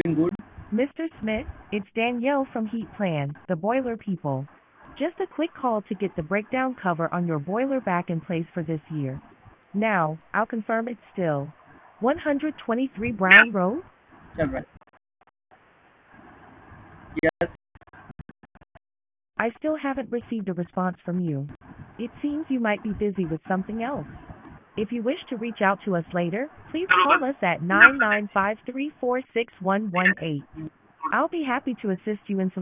good. Mr. Smith, it's Danielle from Heat Plan, the boiler people. Just a quick call to get the breakdown cover on your boiler back in place for this year. Now, I'll confirm it's still 123 Brown Road? All right. Yes. I still haven't received a response from you. It seems you might be busy with something else. If you wish to reach out to us later, please call us at 9953461118. I'll be happy to assist you in